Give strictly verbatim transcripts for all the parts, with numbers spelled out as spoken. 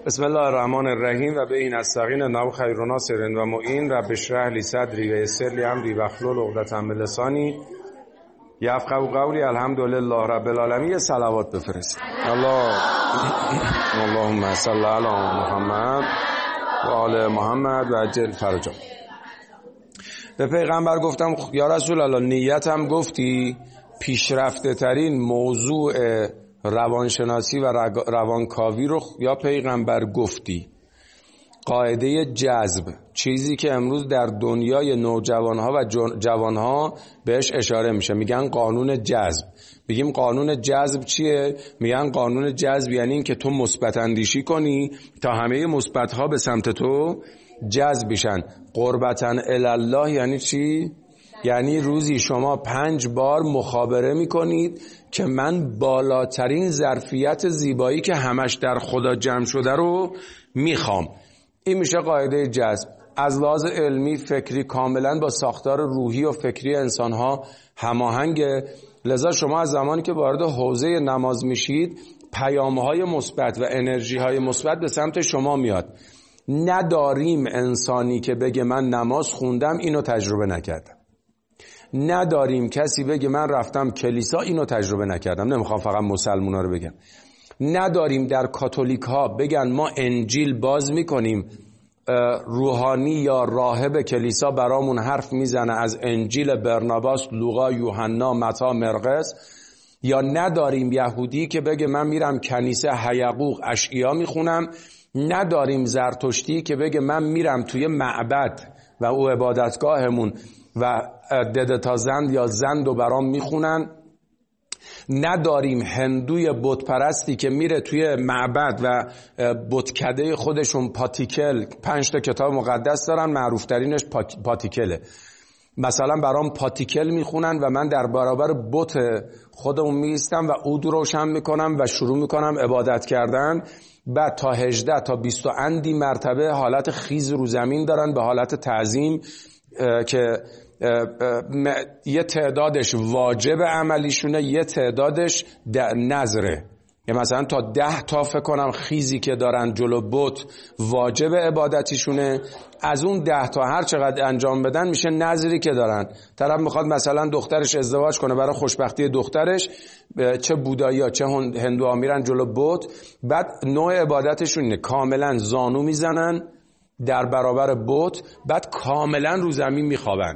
بسم الله الرحمن الرحیم و به این استقین نو خیر و ناصر و معین رب اشرح لی صدری و یسر لی امری واحلل عقدة من لسانی یفقهوا قولی. الحمدلله رب العالمین. صلوات بفرست. الله اللهم صل علی محمد و آل محمد و عجل فرجا. به پیغمبر گفتم یا رسول الله نیتم گفتی پیشرفته ترین موضوع روانشناسی و روانکاوی رو یا پیغمبر گفتی؟ قاعده جذب، چیزی که امروز در دنیای نوجوانها و جوانها بهش اشاره میشه، میگن قانون جذب. بگیم قانون جذب چیه؟ میگن قانون جذب یعنی این که تو مثبت اندیشی کنی تا همه مثبت‌ها به سمت تو جذب بشن. قربتاً الله یعنی چی؟ یعنی روزی شما پنج بار مخابره میکنید که من بالاترین ظرفیت زیبایی که همش در خدا جمع شده رو میخوام. این میشه قاعده جذب. از لحاظ علمی فکری کاملا با ساختار روحی و فکری انسانها هماهنگه. لذا شما از زمانی که وارد حوزه نماز میشید پیامهای مثبت و انرژیهای مثبت به سمت شما میاد. نداریم انسانی که بگه من نماز خوندم اینو تجربه نکردم. نداریم کسی بگه من رفتم کلیسا اینو تجربه نکردم. نمیخوام فقط مسلمونا رو بگم. نداریم در کاتولیک ها بگن ما انجیل باز میکنیم، روحانی یا راهب کلیسا برامون حرف میزنه از انجیل برناباس، لوقا، یوحنا، متی، مرقس. یا نداریم یهودی که بگه من میرم کنیسه حیقوق اشعیا میخونم. نداریم زرتشتی که بگه من میرم توی معبد و او عبادتگاهمون و دده تا زند یا زند و برام میخونن. نداریم هندوی بت پرستی که میره توی معبد و بتکده خودشون پاتیکل، پنج تا کتاب مقدس دارن، معروف ترینش پاتیکله. مثلا برام پاتیکل میخونن و من در برابر بت خودمون میستم و عود روشن میکنم و شروع میکنم عبادت کردن. بعد تا هجده تا بیست اندی مرتبه حالت خیز رو زمین دارن به حالت تعظیم که یه تعدادش واجب عملیشونه، یه تعدادش نظره. یه مثلا تا ده تا فکر کنم خیزی که دارن جلو بت واجب عبادتیشونه. از اون ده تا هر چقدر انجام بدن میشه نظری که دارن. طرف میخواد مثلا دخترش ازدواج کنه برای خوشبختی دخترش، چه بودایی ها چه هندوها میرن جلو بت. بعد نوع عبادتشون اینه کاملا زانو میزنن در برابر بت، بعد کاملا رو زمین میخوابن.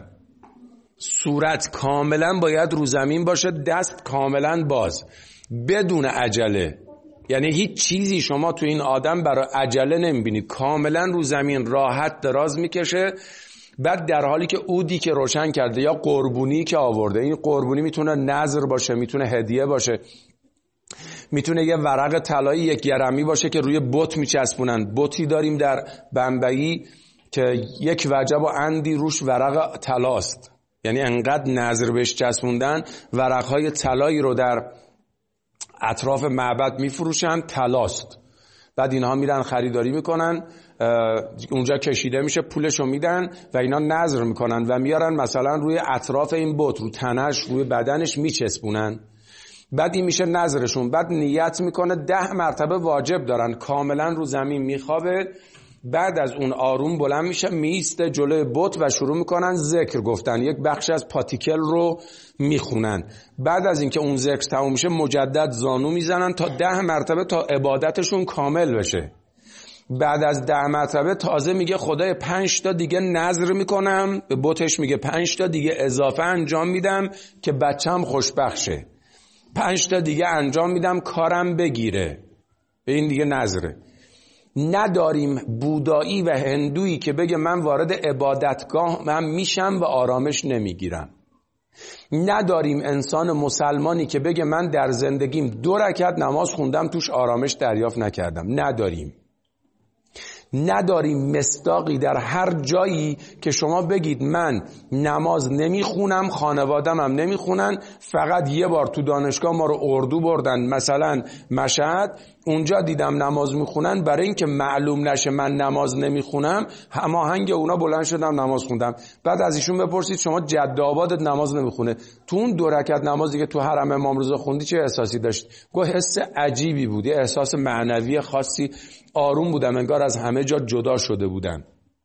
صورت کاملا باید رو زمین باشه، دست کاملا باز، بدون عجله. یعنی هیچ چیزی شما تو این آدم برای عجله نمیبینید، کاملا رو زمین راحت دراز میکشه. بعد در حالی که عودی که روشن کرده یا قربونی که آورده، این قربونی میتونه نذر باشه، میتونه هدیه باشه، میتونه یه ورق طلایی یک گرمی باشه که روی بت میچسبونن. بتی داریم در بمبئی که یک وجب و اندی روش ورق طلاست، یعنی انقدر نذر بهش چسبوندن ورقهای طلایی رو در اطراف معبد میفروشن، طلاست. بعد اینها میرن خریداری میکنن، اونجا کشیده میشه، پولشو میدن و اینا نذر میکنن و میارن مثلا روی اطراف این بت، رو تنش، روی بدنش میچسبونن. بعد این میشه نظرشون. بعد نیت میکنه، ده مرتبه واجب دارن، کاملا رو زمین میخوابه. بعد از اون آروم بلند میشه، میسته جلوی بت و شروع میکنن ذکر گفتن، یک بخش از پاتیکل رو میخونن. بعد از اینکه اون ذکر تموم میشه مجدد زانو میزنن تا ده مرتبه تا عبادتشون کامل بشه. بعد از ده مرتبه تازه میگه خدای پنج تا دیگه نذر میکنم، به بتش میگه پنج تا دیگه اضافه انجام میدم که بچم خوشبخت شه، پنج تا دیگه انجام میدم کارم بگیره. به این دیگه نذره. نداریم بودایی و هندویی که بگه من وارد عبادتگاه من میشم و آرامش نمیگیرم. نداریم انسان مسلمانی که بگه من در زندگیم دو رکعت نماز خوندم توش آرامش دریافت نکردم. نداریم. نداریم مصداقی در هر جایی که شما بگید من نماز نمیخونم، خانوادم هم نمیخونن، فقط یه بار تو دانشگاه ما رو اردو بردن مثلا مشهد، اونجا دیدم نماز میخونن، برای اینکه معلوم نشه من نماز نمیخونم هماهنگ اونا بلند شدم نماز خوندم. بعد از ایشون بپرسید شما جد آبادت نماز نمیخونه، تو اون دو رکعت نمازی که تو حرم امام رضا خوندی چه احساسی داشت؟ گو حس عجیبی بود، یه احساس معنوی خاصی، آروم بودم، انگار از همه جا جدا شده بودم.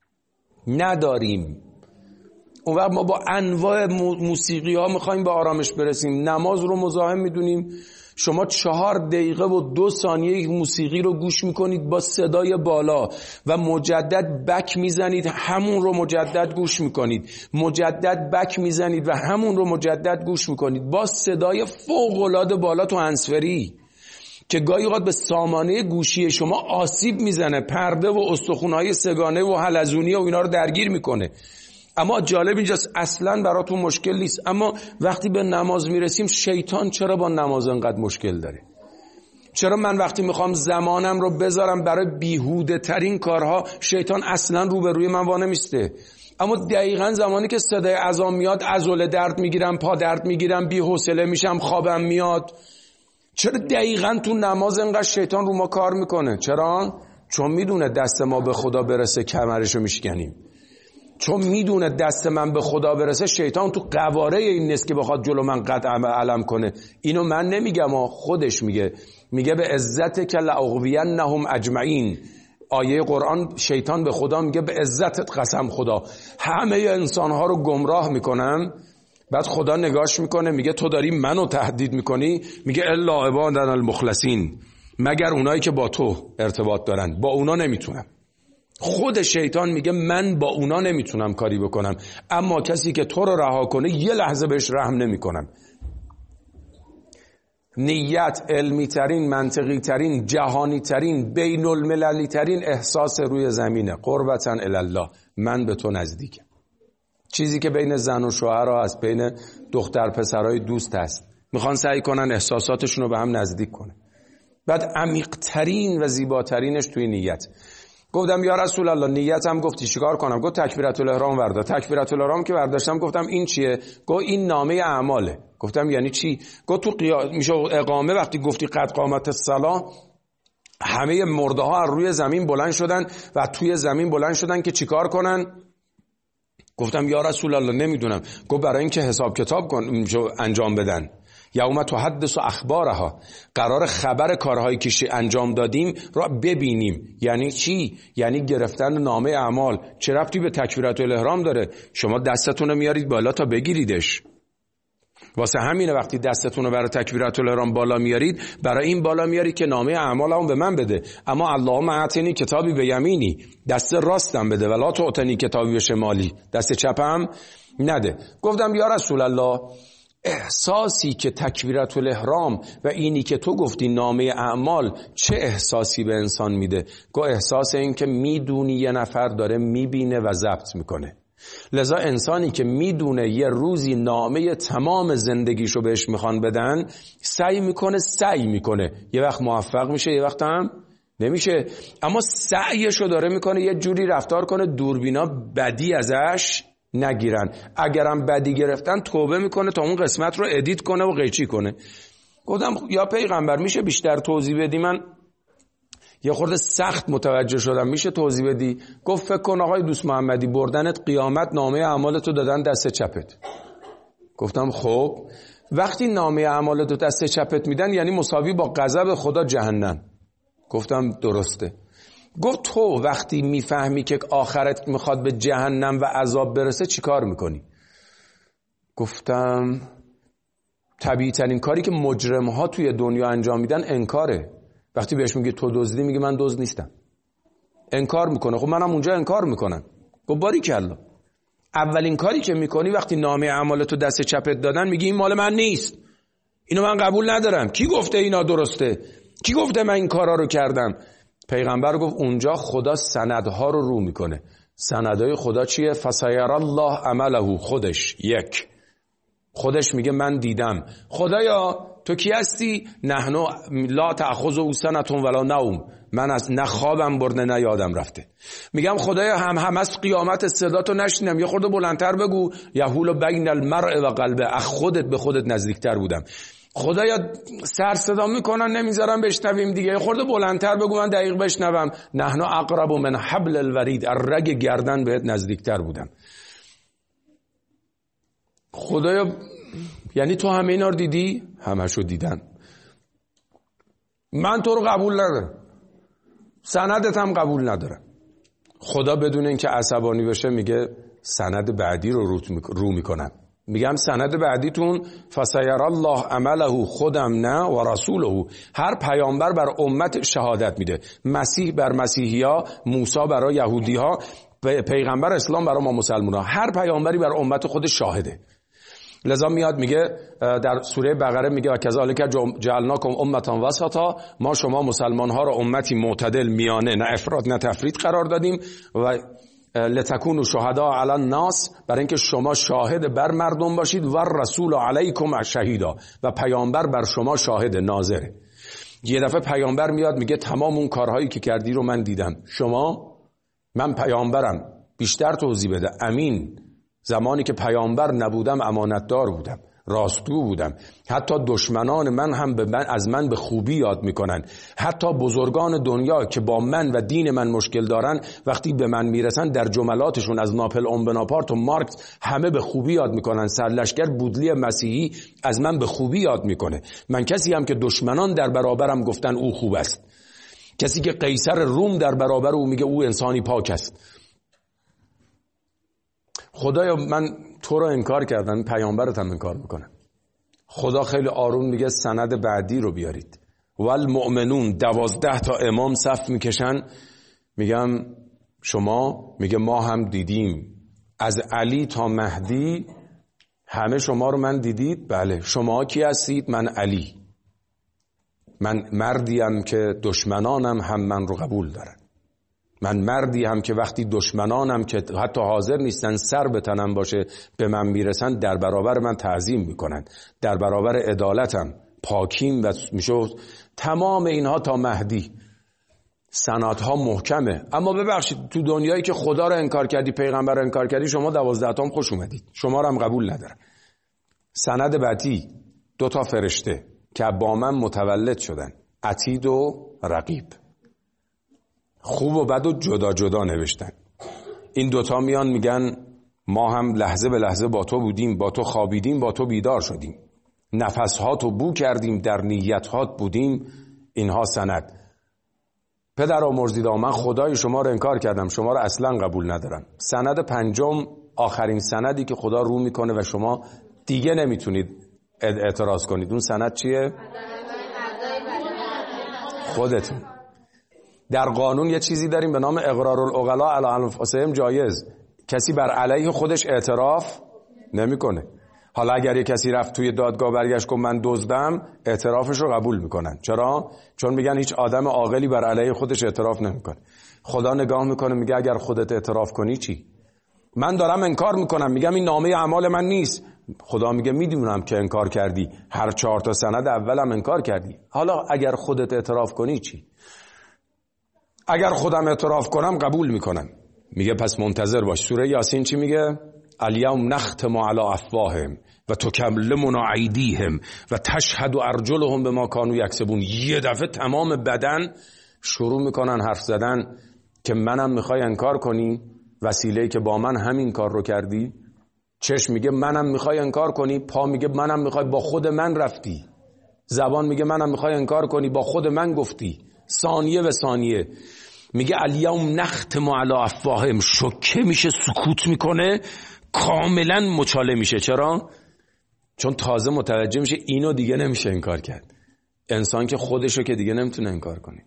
نداریم. اون وقت ما با انواع موسیقی ها میخوایم به آرامش برسیم. نماز رو مزاحم میدونیم. شما چهار دقیقه و دو ثانیه موسیقی رو گوش میکنید با صدای بالا و مجدد بک میزنید، همون رو مجدد گوش میکنید، مجدد بک میزنید و همون رو مجدد گوش میکنید با صدای فوق‌العاده بالا تو هندزفری که گاهی اوقات به سامانه گوشی شما آسیب میزنه، پرده و استخوان‌های سگانه و حلزونی و اینا رو درگیر میکنه. اما جالب اینجاست اصلا براتون مشکل نیست، اما وقتی به نماز میرسیم شیطان چرا با نماز انقدر مشکل داره؟ چرا من وقتی میخوام زمانم رو بذارم برای بیهوده ترین کارها شیطان اصلا روبروی من وا نمیسته؟ اما دقیقاً زمانی که صدای اذان میاد عضله درد میگیرم، پا درد میگیرم، بی‌حوصله میشم، خوابم میاد. چرا دقیقاً تو نماز انقدر شیطان رو ما کار میکنه؟ چرا؟ چون میدونه دست ما به خدا برسه کمرشو میشکنیم. چون میدونه دست من به خدا برسه شیطان تو قواره این نیست که بخواد جلو من قد علم کنه. اینو من نمیگم، خودش میگه، میگه به عزت که لأغوینهم اجمعین. آیه قرآن شیطان به خدا میگه به عزتت قسم خدا همه انسانها رو گمراه میکنم. بعد خدا نگاش میکنه میگه تو داری منو تهدید میکنی؟ میگه الا عبادنا المخلصین، مگر اونایی که با تو ارتباط دارن، با اونا نمیتونم. خود شیطان میگه من با اونا نمیتونم کاری بکنم، اما کسی که تو رو رها کنه یه لحظه بهش رحم نمیکنم. نیت علمی ترین، منطقی ترین، جهانی ترین، بین المللی ترین احساس روی زمینه. قربتاً الله، من به تو نزدیکم. چیزی که بین زن و شوهرها از بین دختر پسرای دوست هست، میخوان سعی کنن احساساتشون رو به هم نزدیک کنه. بعد عمیق ترین و زیباترینش توی نیت. گفتم یا رسول الله نیتم گفتی چیکار کنم؟ گفت تکبیرت الاحرام وردا. تکبیرت الاحرام که برداشتم گفتم این چیه؟ گفت این نامه اعماله. گفتم یعنی چی؟ گفت تو قیام میشه اقامه وقتی گفتی قد قامت الصلاه همه مرده ها روی زمین بلند شدن و توی زمین بلند شدن که چیکار کنن؟ گفتم یا رسول الله نمیدونم. گفت برای اینکه حساب کتاب کن انجام بدن. یوم تحدث اخبارها، قرار خبر کارهایی که انجام دادیم را ببینیم. یعنی چی؟ یعنی گرفتن نامه اعمال. چه ربطی به تکبیرت الاحرام داره؟ شما دستتون رو میارید بالا تا بگیریدش. واسه همینه وقتی دستتون رو برای تکبیرت الاحرام بالا میارید، برای این بالا میارید که نامه اعمالمو به من بده. اما اللهم اعطنی کتابی به یمینی، دست راستم بده، ولا تعطنی کتابی به شمالی، دست چپم نده. گفتم یا رسول الله احساسی که تکبیرت الاحرام و اینی که تو گفتی نامه اعمال چه احساسی به انسان میده؟ گفت احساس این که میدونی یه نفر داره میبینه و ضبط میکنه. لذا انسانی که میدونه یه روزی نامه تمام زندگیشو بهش میخوان بدن، سعی میکنه سعی میکنه یه وقت موفق میشه یه وقت هم نمیشه، اما سعیشو داره میکنه یه جوری رفتار کنه دوربینا بدی ازش نگیرن. اگرم بدی گرفتن توبه میکنه تا اون قسمت رو ادیت کنه و قیچی کنه. گفتم یا پیغمبر میشه بیشتر توضیح بدی؟ من یه خورده سخت متوجه شدم، میشه توضیح بدی؟ گفت فکر کن آقای دوست محمدی بردنت قیامت نامه اعمالتو دادن دست چپت. گفتم خب وقتی نامه اعمالتو دست چپت میدن یعنی مساوی با غضب خدا جهنم. گفتم درسته. گفت تو وقتی میفهمی که آخرت میخواد به جهنم و عذاب برسه چی کار میکنی؟ گفتم طبیعی ترین کاری که مجرم ها توی دنیا انجام میدن انکاره. وقتی بهش میگه تو دزدی میگه من دزد نیستم، انکار میکنه. خب منم اونجا انکار میکنم. گفت باریکلا. اولین کاری که میکنی وقتی نامه اعمالتو دست چپت دادن میگی این مال من نیست، اینو من قبول ندارم، کی گفته اینا درسته، کی گفته من این کارا رو کردم؟ پیغمبر گفت اونجا خدا سندها رو رو میکنه. سندهای خدا چیه؟ فسیر الله عمله. خودش یک خودش میگه من دیدم. خدایا تو کی هستی؟ نحنو لا تأخذه سنة ولا نوم، من از نه خوابم برده نه یادم رفته. میگم خدایا هم هم از قیامت صداتو نشنیدم، یه خورده بلندتر بگو. یحول بین المرء و قلبه، از خودت به خودت نزدیکتر بودم. خدایا سر صدا میکنن نمیذارم بشنویم دیگه، یه خورده بلندتر بگو من دقیق بشنوم. نحنو اقرب من حبل الورید، از رگ گردن بهت نزدیکتر بودم. خدایا یعنی تو همه اینا رو دیدی؟ همشو دیدم. من تو رو قبول ندارم، سندت هم قبول ندارم. خدا بدون اینکه عصبانی بشه میگه سند بعدی رو رو میکنم. میگم سند بعدیتون فسیر الله عمله، خودم نه و رسوله. هر پیامبر بر امت شهادت میده، مسیح بر مسیحیا، موسی برای یهودیها، پیغمبر اسلام برای ما مسلمان‌ها. هر پیامبری بر امت خود شاهده. لذا میاد میگه در سوره بقره میگه و کذالک جعلناکم امة وسطا، ما شما مسلمان ها را امتی معتدل، میانه، نه افراط نه تفریط قرار دادیم. و لتکونوا شهداء علی الناس، برای اینکه شما شاهد بر مردم باشید. و رسول علیکم شهیدا، و پیامبر بر شما شاهد، ناظره. یه دفعه پیامبر میاد میگه تمام اون کارهایی که کردی رو من دیدم. شما، من پیامبرم، بیشتر توضیح بده. امین، زمانی که پیامبر نبودم امانتدار بودم، راستگو بودم. حتی دشمنان من هم به من از من به خوبی یاد میکنن. حتی بزرگان دنیا که با من و دین من مشکل دارن، وقتی به من میرسن در جملاتشون از ناپل اون بناپارت و مارکس همه به خوبی یاد میکنن. سرلشکر بودلی مسیحی از من به خوبی یاد میکنه. من کسی هم که دشمنان در برابرم گفتن او خوب است، کسی که قیصر روم در برابر او میگه او انسانی پاک است. خدایا من تو رو انکار کردم، پیامبرت هم انکار میکنم. خدا خیلی آروم میگه سند بعدی رو بیارید. والمؤمنون، دوازده تا امام صف میکشن. میگم شما، میگه ما هم دیدیم، از علی تا مهدی همه شما رو من دیدید. بله. شما کی هستید؟ من علی. من مردیم که دشمنانم هم من رو قبول دارن. من مردی هم که وقتی دشمنانم که حتی حاضر نیستن سر به تنم باشه به من میرسن، در برابر من تعظیم میکنن، در برابر عدالتم پاکیم و میشه. تمام اینها تا مهدی سندها محکمه. اما ببخشید تو دنیایی که خدا رو انکار کردی، پیغمبر رو انکار کردی، شما دوازده تام خوش اومدید، شما رو هم قبول ندارن. سند بعدی دو تا فرشته که با من متولد شدن، عتید و رقیب، خوب و بد و جدا جدا نوشتن. این دوتا میان میگن ما هم لحظه به لحظه با تو بودیم، با تو خوابیدیم، با تو بیدار شدیم، نفسهاتو بو کردیم، در نیتهات بودیم. اینها سند. پدر آمرزیدا، من خدای شما رو انکار کردم، شما رو اصلا قبول ندارم. سند پنجم، آخرین سندی که خدا رو میکنه و شما دیگه نمیتونید اعتراض کنید. اون سند چیه؟ خودتون. در قانون یه چیزی داریم به نام اقرار العقلاء علی انفسهم جایز. کسی بر علیه خودش اعتراف نمیکنه. حالا اگر یه کسی رفت توی دادگاه برگشت گفت من دزدم، اعترافش رو قبول میکنن. چرا؟ چون میگن هیچ آدم عاقلی بر علیه خودش اعتراف نمیکنه. خدا نگاه میکنه میگه اگر خودت اعتراف کنی چی؟ من دارم انکار میکنم، میگم این نامه اعمال من نیست. خدا میگه میدونم که انکار کردی، هر چهار تا سند اولم انکار کردی. حالا اگر خودت اعتراف کنی چی؟ اگر خودم اعتراف کنم قبول میکنم. میگه پس منتظر باش. سوره یاسین چی میگه؟ الیوم نختم علی افواههم و تکلمنا ایدیهم و تشهد ارجلهم بما کانوا یکسبون. یه دفعه تمام بدن شروع میکنن حرف زدن که منم میخوای انکار کنی، وسیله‌ای که با من همین کار رو کردی. چشم میگه منم میخوای انکار کنی، پا میگه منم میخوای، با خود من رفتی، زبان میگه منم میخوای انکار کنی، با خود من گفتی، ثانیه به ثانیه. میگه الیوم نختم علی افواههم، شوکه میشه، سکوت میکنه، کاملا مچاله میشه. چرا؟ چون تازه متوجه میشه اینو دیگه نمیشه انکار کرد. انسان که خودشو که دیگه نمیتونه انکار کنه.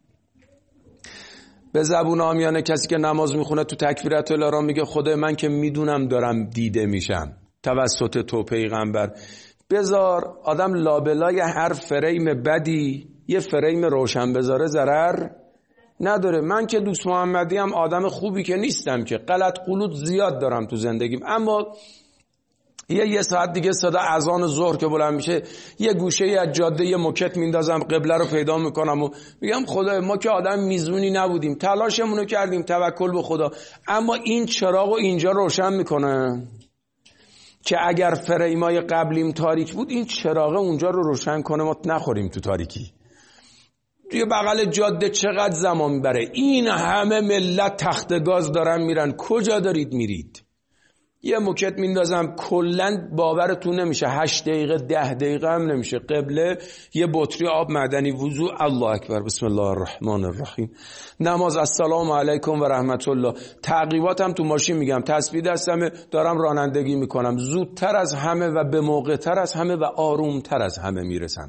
به زبون عامیانه کسی که نماز میخونه تو تکبیرات الاحرام میگه خدای من که میدونم دارم دیده میشم توسط تو پیغمبر، بذار آدم لابلای هر فریم بدی یه فریم روشن بذاره ضرر نداره. من که دوست محمدی هم آدم خوبی که نیستم، که غلط غلط زیاد دارم تو زندگیم، اما یه یه ساعت دیگه صدا اذان ظهر که بلند میشه، یه گوشه از جاده یه موکت میندازم، قبله رو پیدا میکنم و میگم خدا ما که آدم میزونی نبودیم، تلاشمون رو کردیم، توکل به خدا. اما این چراغو اینجا روشن میکنه که اگر فریمای قبلیم تاریک بود، این چراغ اونجا رو روشن کنه ما نخوریم تو تاریکی. توی بغل جاده چقدر زمان میبره؟ این همه ملت تخت گاز دارن میرن، کجا دارید میرید؟ یه موکت میندازم کلن باورتون نمیشه، هشت دقیقه ده دقیقه هم نمیشه، قبله یه بطری آب معدنی، وضو، الله اکبر، بسم الله الرحمن الرحیم، نماز، السلام علیکم و رحمت الله. تعقیباتم تو ماشین میگم، تسبیح دستمه، دارم رانندگی میکنم، زودتر از همه و به موقع تر از همه و آرومتر از همه میرسم.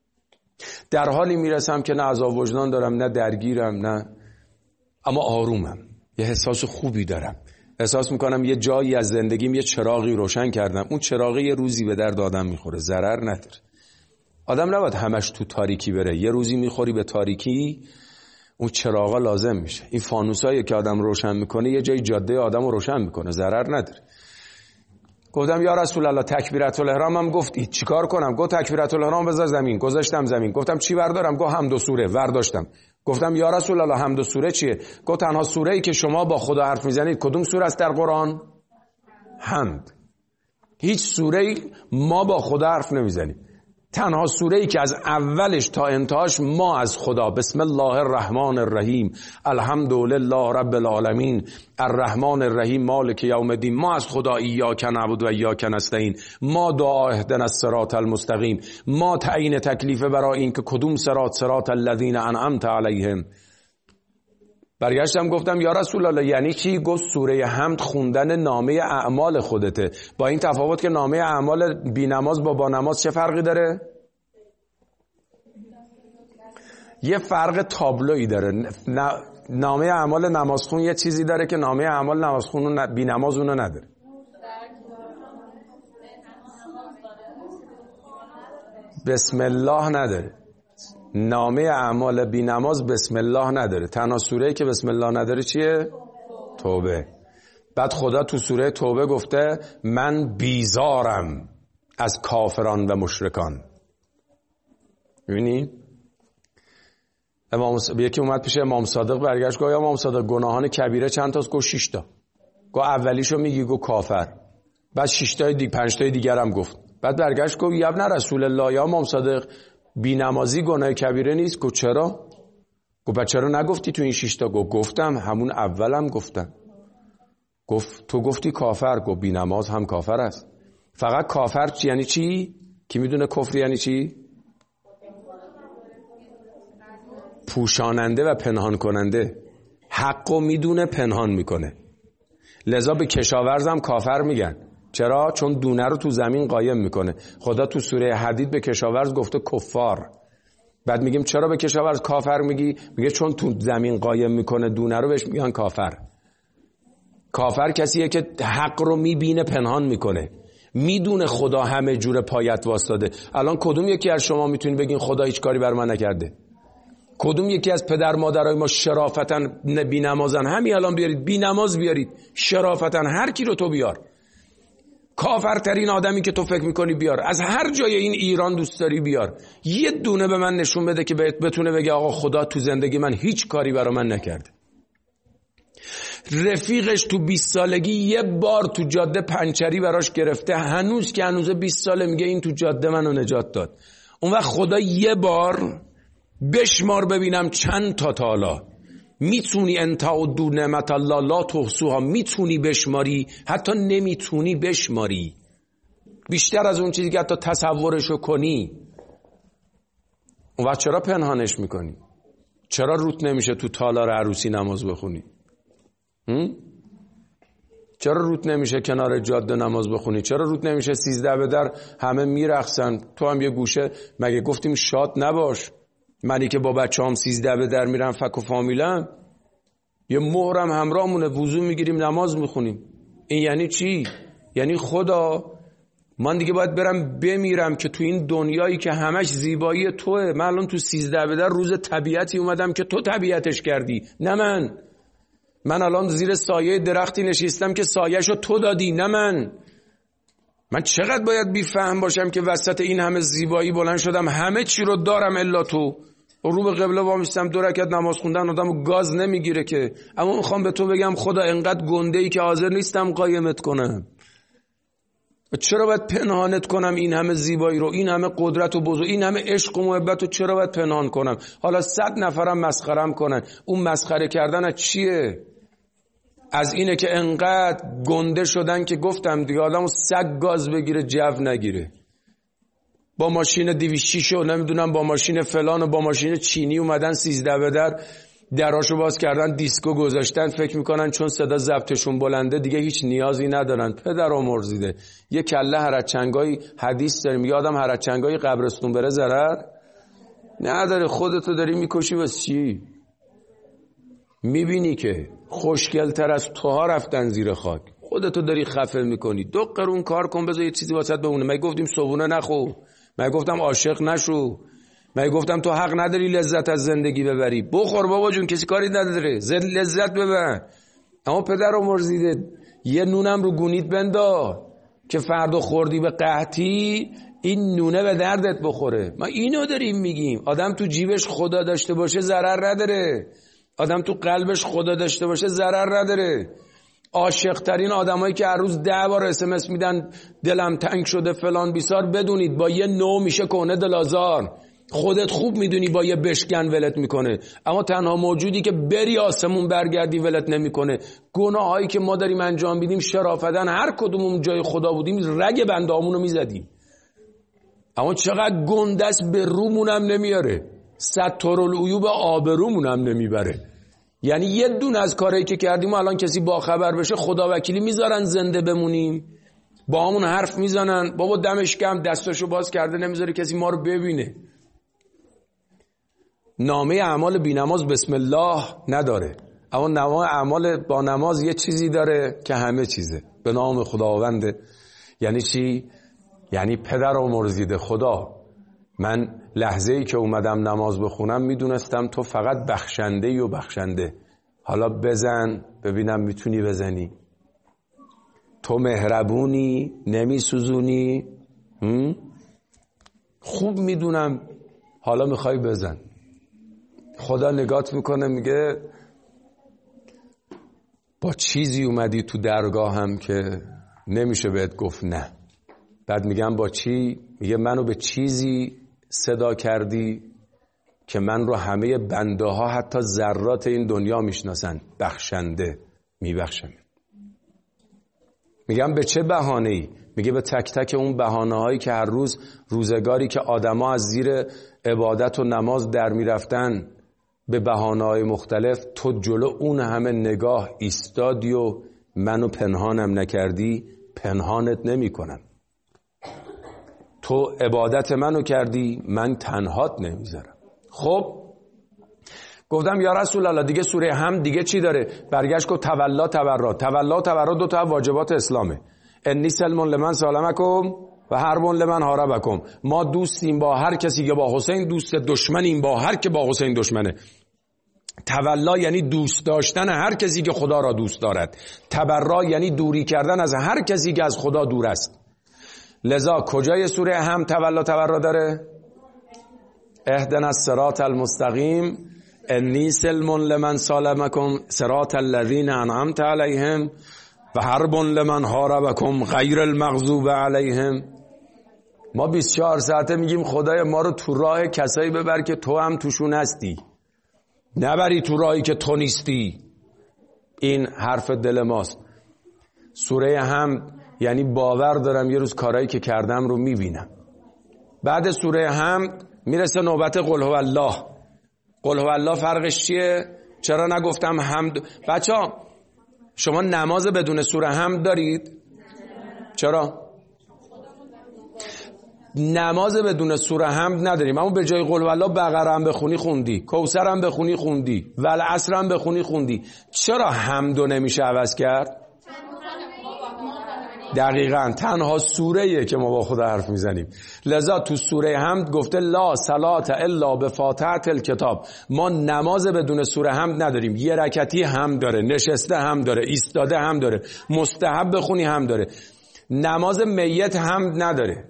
در حالی میرسم که نه عذاب وجدان دارم، نه درگیرم، نه، اما آرومم، یه احساس خوبی دارم، احساس میکنم یه جایی از زندگیم یه چراغی روشن کردم. اون چراغی یه روزی به درد آدم میخوره، ضرر نداره. آدم نباید همش تو تاریکی بره، یه روزی میخوری به تاریکی، اون چراغا لازم میشه. این فانوسایی که آدم روشن میکنه یه جای جاده آدم رو روشن میکنه، ضرر نداره. گفتم یا رسول الله تکبیرت الاحرام هم گفتی چیکار کنم؟ گفت تکبیرت الاحرام بذار زمین. گذاشتم زمین. گفتم چی بردارم؟ گفت حمد و سوره. ورداشتم. گفتم یا رسول الله حمد و سوره چیه؟ گفت تنها سوره‌ای که شما با خدا حرف میزنید کدوم سوره است در قرآن؟ حمد. هیچ سوره‌ای ما با خدا حرف نمیزنیم. تنها سوره‌ای که از اولش تا انتهاش ما از خدا، بسم الله الرحمن الرحیم، الحمدلله رب العالمین، الرحمن الرحیم مالک یوم الدین، ما از خدا ایاک نعبد و ایاک نستعین، ما دعا اهدنا الصراط المستقیم، ما تعیین تکلیف برای این که کدوم صراط، صراط الذین انعمت علیهم. برگشتم گفتم یا رسول الله یعنی چی؟ گفت سوره حمد خوندن نامه اعمال خودته، با این تفاوت که نامه اعمال بی نماز با با نماز چه فرقی داره؟ یه فرق تابلویی داره. نامه اعمال نمازخون یه چیزی داره که نامه اعمال نمازخون و بی نماز اونو نداره. بسم الله نداره. نامه اعمال بی نماز بسم الله نداره. تنها سوره‌ای که بسم الله نداره چیه؟ توبه. بعد خدا تو سوره توبه گفته من بیزارم از کافران و مشرکان. می‌بینی؟ امام یکی اومد پیش امام صادق، برگشت گفت یا امام صادق گناهان کبیره چند تاست؟ گفت شش تا. گفت اولیشو میگی؟ گفت کافر. بعد شش تای دیگه، پنج تای دیگر هم گفت. بعد برگشت گفت یا ابن رسول الله یا امام صادق بی نمازی گناه کبیره نیست؟ گفت چرا؟ گفت بچه چرا نگفتی تو این شش تا؟ گفت گفتم، همون اولم گفتم. گفت تو گفتی کافر. گفت بی نماز هم کافر است. فقط کافر یعنی چی؟ کی میدونه کفر یعنی چی؟ پوشاننده و پنهان کننده. حقو میدونه پنهان میکنه. لذا به کشاورزم کافر میگن. چرا؟ چون دونه رو تو زمین قایم میکنه. خدا تو سوره حدید به کشاورز گفته کفار. بعد میگیم چرا به کشاورز کافر میگی؟ میگه چون تو زمین قایم میکنه دونه رو، بهش میگن کافر. کافر کسیه که حق رو میبینه پنهان میکنه، میدونه خدا همه جور پایت واسطاده. الان کدوم یکی از شما میتونی بگین خدا هیچ کاری بر من نکرده؟ کدوم یکی از پدر مادرای ما شرافتاً بی نمازن؟ همین الان بیارید بی نماز بیارید، شرافتاً هر کی رو تو بیار، کافرترین آدمی که تو فکر میکنی بیار، از هر جای این ایران دوست داری بیار، یه دونه به من نشون بده که بتونه بگه آقا خدا تو زندگی من هیچ کاری برای من نکرده. رفیقش تو بیست سالگی یه بار تو جاده پنچری براش گرفته، هنوز که هنوز بیست ساله میگه این تو جاده منو نجات داد. اون وقت خدا یه بار بشمار ببینم چند تا تالا میتونی انتعدوا نعمت الله لا تحصوها، میتونی بشماری؟ حتی نمیتونی بشماری، بیشتر از اون چیزی که حتی تصورشو کنی. اون وقت چرا پنهانش میکنی؟ چرا روت نمیشه تو تالار عروسی نماز بخونی؟ هم؟ چرا روت نمیشه کنار جاده نماز بخونی؟ چرا روت نمیشه سیزده به در همه میرقصن تو هم یه گوشه؟ مگه گفتیم شاد نباش؟ منی که با بچه هم سیزده به در میرم فک و فامیلم، یه مهرم همراهمونه، وضو میگیریم نماز میخونیم. این یعنی چی؟ یعنی خدا من دیگه باید برم بمیرم که تو این دنیایی که همش زیبایی توه، من الان تو سیزده به در روز طبیعتی اومدم که تو طبیعتش کردی، نه من. من الان زیر سایه درختی نشستم که سایه‌شو تو دادی، نه من. من چقدر باید بی‌فهم باشم که وسط این همه زیبایی بلند شدم همه چی رو دارم الا تو، رو به قبله وامیستم دو رکعت نماز خوندن آدمو گاز نمیگیره که. اما میخوام به تو بگم خدا انقدر گنده ای که حاضر نیستم قایمت کنم. چرا باید پنهانت کنم این همه زیبایی رو، این همه قدرت و بزرگ، این همه عشق و محبت رو چرا باید پنهان کنم؟ حالا صد نفرم مسخرم کنن، اون مسخره کردن از چیه؟ از اینه که انقدر گنده شدن که گفتم دیگه آدمو سگ گاز بگیره جو نگیره. با ماشین دویست و شش و نمیدونم با ماشین فلان و با ماشین چینی اومدن سیزده به در دراشو باز کردن، دیسکو گذاشتن، فکر میکنن چون صدا ضبطشون بلنده دیگه هیچ نیازی ندارن. پدر مرزیده یه کله هرچنگای حدیث داریم، یه آدم هرچنگای قبرستون بره ضرر نداره. خودتو داری میکشی واسه چی؟ میبینی که خوشگل‌تر از توها رفتن زیر خاک، خودتو داری خفه میکنی. دو قرون کار کن، بذار یه چیزی واسط بمونه. من گفتیم صبونه نخو، من گفتم عاشق نشو، من گفتم تو حق نداری لذت از زندگی ببری. بخور بابا جون، کسی کاری نداره، زد لذت ببر. اما پدر رو مرزیده یه نونم رو گونیت بندا که فردا خوردی به قحطی این نونه به دردت بخوره. ما اینو داریم میگیم. آدم تو جیبش خدا داشته باشه ضرر نداره، آدم تو قلبش خدا داشته باشه ضرر نداره. عاشق ترین آدمایی که هر روز ده بار اس ام اس میدن دلم تنگ شده فلان بیسار، بدونید با یه نو میشه کهنه دلازار. خودت خوب میدونی با یه بشکن ولت میکنه، اما تنها موجودی که بری آسمون برگردی ولت نمیکنه. گناهایی که ما داریم انجام میدیم شرافتن، هر کدومون جای خدا بودیم رگ بندامونو میزدیم. اما چقدر گندست به رومونم نمیاره، سترالعیوب آبرومونم نمیبره. یعنی یه دون از کارهایی که کردیم و الان کسی با خبر بشه خدا وکیلی میذارن زنده بمونیم، با همون حرف میزنن بابا دمش کم دستاشو باز کرده نمیذاره کسی ما رو ببینه. نامه اعمال بی نماز بسم الله نداره، اما نامه اعمال با نماز یه چیزی داره که همه چیزه، به نام خداونده. یعنی چی؟ یعنی پدر و مرزیده خدا، من لحظه‌ای که اومدم نماز بخونم میدونستم تو فقط بخشنده و بخشنده. حالا بزن ببینم میتونی بزنی. تو مهربونی نمیسوزونی. خوب میدونم حالا میخوای بزن. خدا نگات میکنه میگه با چیزی اومدی تو درگاهم که نمیشه بهت گفت نه. بعد میگم با چی؟ میگه منو به چیزی صدا کردی که من رو همه بنده ها حتی ذرات این دنیا میشناسن. بخشنده، میبخشم. میگم به چه بهانه‌ای؟ میگه به تک تک اون بهانه هایی که هر روز روزگاری که آدما از زیر عبادت و نماز در میرفتن به بهانه های مختلف، تو جلو اون همه نگاه ایستادی و منو پنهانم نکردی. پنهانت نمی کنم. تو عبادت منو کردی، من تنهات نمیذارم. خب گفتم یا رسول الله دیگه سوره هم دیگه چی داره؟ برگشت گفت تولا تبرا. تولا تبرا دو تا واجبات اسلامه. انی سلم لمن سالمکم و حرب لمن حاربکم. ما دوستیم با هر کسی که با حسین دوست، دشمنیم با هر که با حسین دشمنه. تولا یعنی دوست داشتن هر کسی که خدا را دوست دارد. تبرا یعنی دوری کردن از هر کسی که از خدا دور است. لذا کجای سوره هم تولا تبرا داره؟ اهدنا الصراط المستقیم انی سلم لمن سالمکم صراط الذین انعمت علیهم و حرب لمن حاربکم غیر المغضوب علیهم. ما بیست و چهار ساعته میگیم خدای ما رو تو راه کسایی ببر که تو هم توشون هستی، نبری تو راهی که تو نیستی. این حرف دل ماست. سوره هم یعنی باور دارم یه روز کارهایی که کردم رو میبینم. بعد سوره هم میرسه نوبت قل هو الله. قل هو الله فرقش چیه؟ چرا نگفتم حمد؟ بچه ها شما نماز بدون سوره هم دارید؟ چرا؟ نماز بدون سوره حمد نداریم، اما به جای قل هو الله بقره هم بخونی خوندی، کوثر هم بخونی خوندی، والعصر هم بخونی خوندی. چرا حمدو نمیشه عوض کرد؟ دقیقاً تنها سوره‌ایه که ما با خدا حرف میزنیم. لذا تو سوره حمد گفته لا صلات الا بفاتحه الکتاب. ما نماز بدون سوره حمد نداریم. یه رکعتی هم داره، نشسته هم داره، ایستاده هم داره، مستحب بخونی هم داره. نماز میت حمد نداره،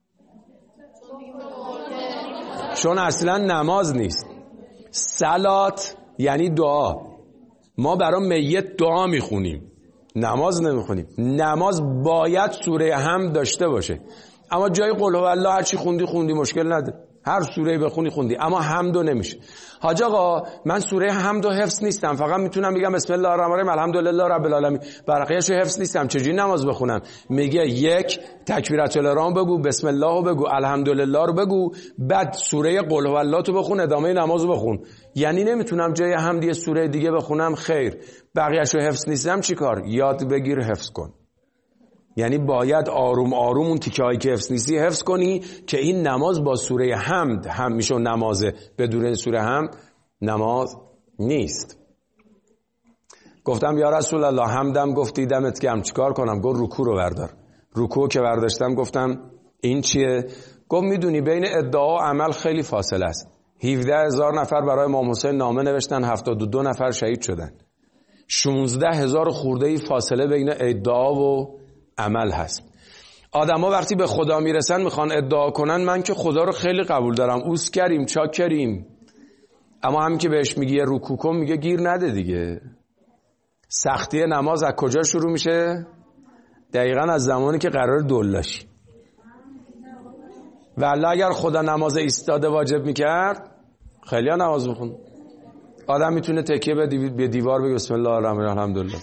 چون اصلا نماز نیست. صلات یعنی دعا، ما برای میت دعا میخونیم، نماز نمیخونیم. نماز باید سوره حمد داشته باشه، اما جای قل هو الله هر چی خوندی خوندی، مشکل نداره، هر سوره بخونی خوندی، اما حمدو نمیشه. حاج آقا من سوره حمدو حفظ نیستم، فقط میتونم بگم بسم الله الرحمن الرحیم الحمدلله رب العالمین، بقیه‌اشو حفظ نیستم، چجوری نماز بخونم؟ میگه یک تکبیرات الاحرام بگو، بسم الله رو بگو، الحمدلله رو بگو، بعد سوره قل هو الله تو بخون، ادامه نمازو بخون. یعنی نمیتونم جای حمد سوره دیگه بخونم؟ خیر. بقیه‌اشو حفظ نیستم چیکار؟ یاد بگیر حفظ کن. یعنی باید آروم آروم اون تیکه هایی که حفظ نیستی حفظ کنی که این نماز با سوره حمد هم میشه نمازه، بدون سوره حمد نماز نیست. گفتم یا رسول الله حمدم گفتی دمت گرم، چیکار کنم؟ گفت رکوع رو بردار. رکوع که برداشتم گفتم این چیه؟ گفت میدونی بین ادعا و عمل خیلی فاصله است. هفده هزار نفر برای امام حسین نامه نوشتن، هفتاد و دو نفر شهید شدن. شانزده هزار خورده ای فاصله بین ادعا و عمل هست. آدما وقتی به خدا میرسن میخوان ادعا کنن من که خدا رو خیلی قبول دارم، اوس کریم چاکریم، اما همین که بهش میگه رکوع کن میگه گیر نده دیگه. سختی نماز از کجا شروع میشه؟ دقیقاً از زمانی که قرار دلاشی. والله اگر خدا نماز ایستاده واجب میکرد خیلی ها نماز بخون. آدم میتونه تکیه به دیوار بگه بسم الله الرحمن الرحیم الحمدلله.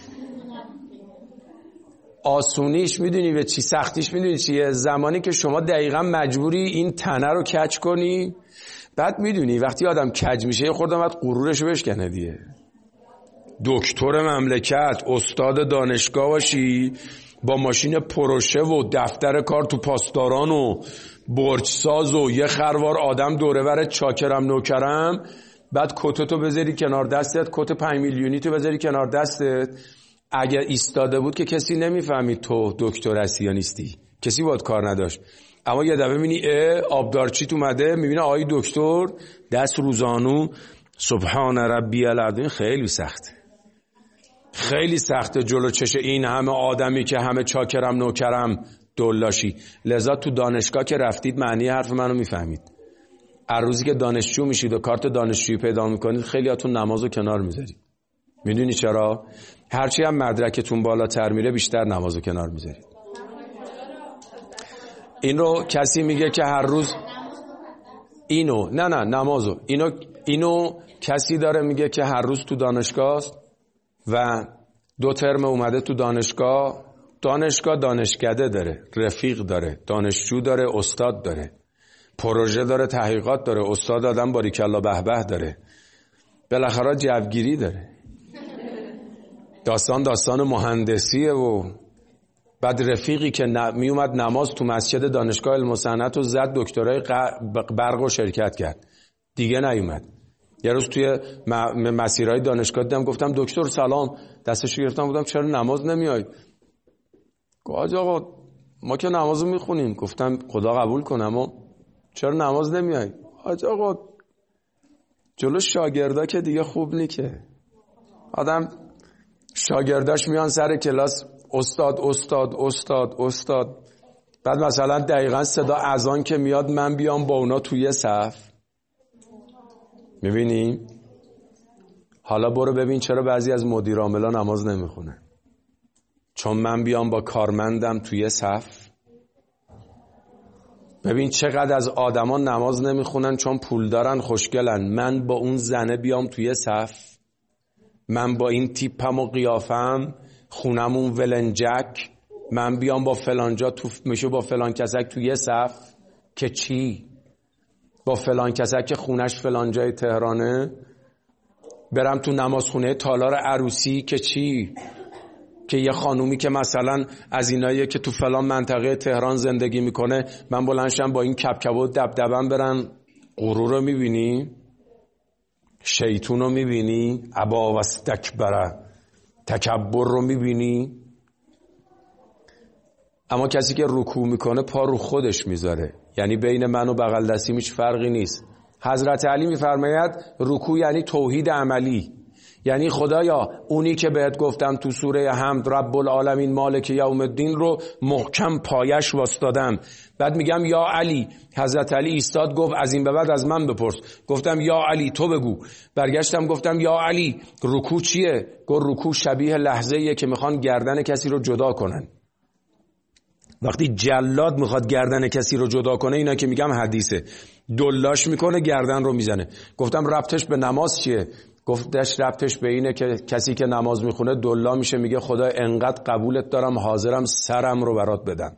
آسونیش میدونی به چی، سختیش میدونی چیه؟ زمانی که شما دقیقا مجبوری این تنه رو کج کنی. بعد میدونی وقتی آدم کج میشه یه خورده باید غرورشو بشکنه دیگه. دکتر مملکت، استاد دانشگاه باشی، با ماشین پروشه و دفتر کار تو پاسداران و برجساز و یه خروار آدم دوره برت چاکرم نوکرم، بعد کتتو بذاری کنار دستت، کت پنج میلیونی تو بذاری کنار دستت، اگر ایستاده بود که کسی نمیفهمید تو دکتر هستی یا نیستی، کسی باید کار نداشت. اما یه دفعه میبینی آبدارچیت اومده، میبینه آقای دکتر دست روزانو سبحان ربی العظیم. خیلی سخته، خیلی سخته جلو چش این همه آدمی که همه چاکرم نوکرم دلاشی. لذا تو دانشگاه که رفتید معنی حرف منو میفهمید. هر روزی که دانشجو میشید و کارت دانشجویی پیدا میکنید خیلی هاتون نمازو کنار میذارید. میدونی چرا؟ هرچی هم مدرکتون بالاتر میره بیشتر نمازو کنار میذارید. این رو کسی میگه که هر روز اینو نه نه نمازو اینو اینو کسی داره میگه که هر روز تو دانشگاه است و دو ترم اومده تو دانشگاه. دانشگاه دانشکده داره، رفیق داره، دانشجو داره، استاد داره، پروژه داره، تحقیقات داره، استاد آدم باریکلا به به داره، بالاخره جوگیری داره، داستان داستان مهندسیه. و بعد رفیقی که می اومد نماز تو مسجد دانشگاه علم و صنعت و زد، دکترای برق و شرکت کرد، دیگه نیومد. یه روز توی مسیرهای دانشگاه دیدم، گفتم دکتر سلام، دستش گرفتم بودم چرا نماز نمیای؟ گفت آقا ما که نمازو میخونیم. گفتم خدا قبول کنه اما چرا نماز نمیای؟ آقا جلو شاگردا که دیگه خوب نی که. آدم شاگرداش میان سر کلاس استاد استاد استاد استاد، بعد مثلا دقیقا صدا اذان که میاد من بیام با اونا توی صف. میبینی؟ حالا برو ببین چرا بعضی از مدیر عاملا نماز نمیخونه. چون من بیام با کارمندم توی صف. ببین چقدر از آدما نماز نمیخونن چون پول دارن، خوشگلن. من با اون زنه بیام توی صف، من با این تیپم و قیافم، خونمون ولنجک، من بیام با فلانجا تو میشه با فلان کسک توی صف که چی؟ با فلان کسک که خونش فلانجای تهرانه برم تو نمازخونه تالار عروسی که چی؟ که یه خانومی که مثلا از اینایی که تو فلان منطقه تهران زندگی میکنه من بلندشم با این کپکب و دبدبم برن. غرور رو میبینی؟ شیطون رو میبینی؟ ابا و استکبره، تکبر رو میبینی؟ اما کسی که رکوع میکنه پا رو خودش میذاره، یعنی بین من و بغل دستیم هیچ فرقی نیست. حضرت علی میفرماید رکوع یعنی توحید عملی، یعنی خدایا اونی که بهت گفتم تو سوره حمد رب العالمین مالک یوم الدین رو محکم پایش واسطادم. بعد میگم یا علی، حضرت علی ایستاد گفت از این به بعد از من بپرس. گفتم یا علی تو بگو. برگشتم گفتم یا علی رکوع چیه؟ گفت رکوع شبیه لحظه‌ایه که میخوان گردن کسی رو جدا کنن. وقتی جلاد میخواد گردن کسی رو جدا کنه، اینا که میگم حدیثه، دلاش میکنه گردن رو میزنه. گفتم ربطش به نماز چیه؟ گفتش ربطش به اینه که کسی که نماز میخونه دلا میشه، میگه خدا انقدر قبولت دارم حاضرم سرم رو برات بدم.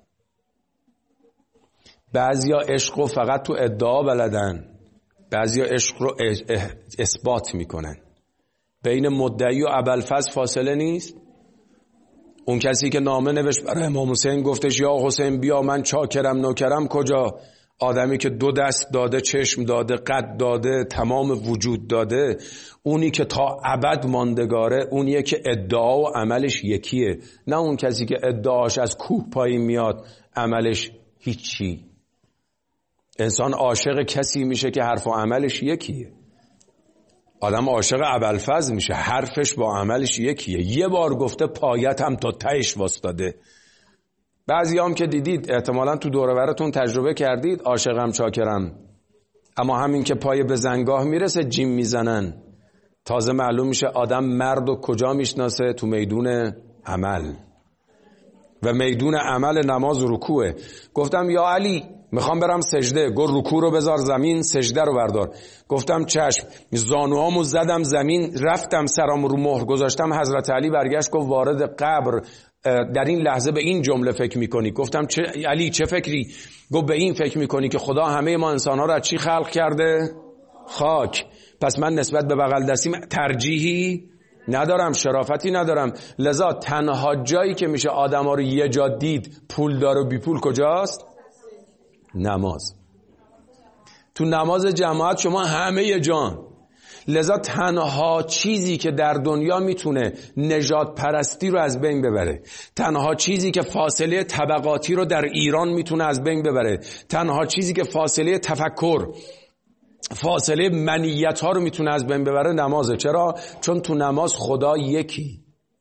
بعضیا عشق رو فقط تو ادعا بلدن، بعضیا عشق رو اثبات میکنن. بین مدعی و ابوالفضل فاصله نیست. اون کسی که نامه نوشت برای امام حسین گفتش یا حسین بیا من چاکرم نوکرم کجا؟ آدمی که دو دست داده، چشم داده، قد داده، تمام وجود داده، اونی که تا ابد ماندگاره، اونیه که ادعا و عملش یکیه، نه اون کسی که ادعاش از کوه پایین میاد عملش هیچی. انسان عاشق کسی میشه که حرف و عملش یکیه. آدم عاشق ابوالفضل میشه، حرفش با عملش یکیه. یه بار گفته پایت هم تا تهش واسطاده. بعضی هم که دیدید احتمالاً تو دوره براتون تجربه کردید، عاشقم چاکرم، اما همین که پای به زنگاه میرسه جیم میزنن. تازه معلوم میشه آدم مرد و کجا میشناسه؟ تو میدون عمل. و میدون عمل نماز و رکوعه. گفتم یا علی میخوام برم سجده. گفت رکوع رو بذار زمین، سجده رو بردار. گفتم چشم. زانوامو زدم زمین، رفتم سرامو رو مهر گذاشتم. حضرت علی برگشت گفت وارد قبر در این لحظه به این جمله فکر میکنی؟ گفتم چه علی چه فکری؟ گفت به این فکر میکنی که خدا همه ما انسان‌ها رو از چی خلق کرده؟ خاک. پس من نسبت به بغل دستیم ترجیحی ندارم، شرافتی ندارم. لذا تنها جایی که میشه آدم ها رو یه جا دید پول دار و بی پول کجاست؟ نماز. تو نماز جماعت شما همه جان. لذا تنها چیزی که در دنیا میتونه نژاد پرستی رو از بین ببره، تنها چیزی که فاصله طبقاتی رو در ایران میتونه از بین ببره، تنها چیزی که فاصله تفکر، فاصله منیت ها رو میتونه از بین ببره نمازه. چرا؟ چون تو نماز خدا یکی،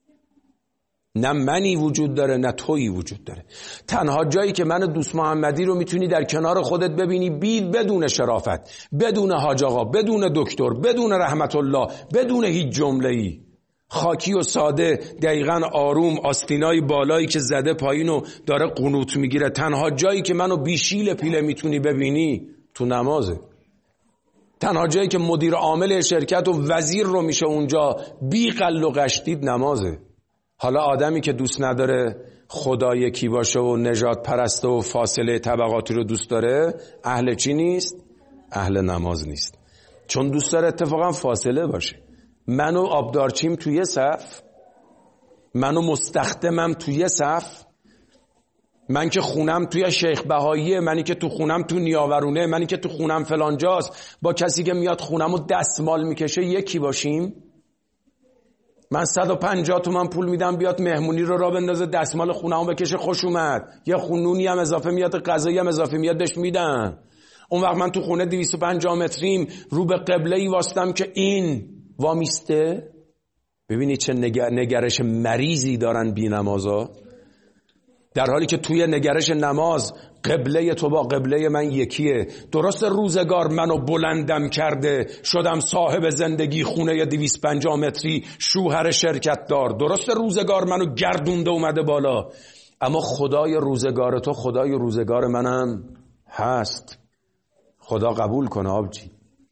نه منی وجود داره نه تویی وجود داره. تنها جایی که من دوست محمدی رو میتونی در کنار خودت ببینی بید بدون شرافت، بدون حاج آقا، بدون دکتر، بدون رحمت الله، بدون هیچ جمله‌ای، خاکی و ساده، دقیقاً آروم، آستینای بالایی که زده پایینو داره قنوت میگیره. تنها جایی که منو بیشیل پیله میتونی ببینی تو نمازه. تنها جایی که مدیر عامل شرکت و وزیر رو میشه اونجا بی قل و قشدید نمازه. حالا آدمی که دوست نداره خدا یکی باشه و نژاد پرسته و فاصله طبقاتی رو دوست داره، اهل چی نیست؟ اهل نماز نیست. چون دوست داره اتفاقا فاصله باشه. من و آبدارچیم توی صف، من و مستخدمم توی صف، من که خونم توی شیخ بهاییه، منی که تو خونم تو نیاورونه، منی که تو خونم فلانجاست، با کسی که میاد خونم و دستمال میکشه یکی باشیم؟ من صد و پنجاه تومن پول میدم بیاد مهمونی رو را بندازه دستمال خونمو بکشه، خوش اومد، یه خونونی هم اضافه میاد، غذایی هم اضافه میاد بهش میدم. اون وقت من تو خونه دویست و پنجاه متریم رو به قبله‌ای واسطم که این وامیسته. ببینید چه نگر... نگرش مریضی دارن بی نمازا، در حالی که توی نگرش نماز قبله تو با قبله من یکیه. درست روزگار منو بلندم کرده، شدم صاحب زندگی، خونه دویست و پنجاه متری، شوهر شرکت دار. درست روزگار منو گردونده اومده بالا، اما خدای روزگار تو خدای روزگار منم هست. خدا قبول کنه آبجی.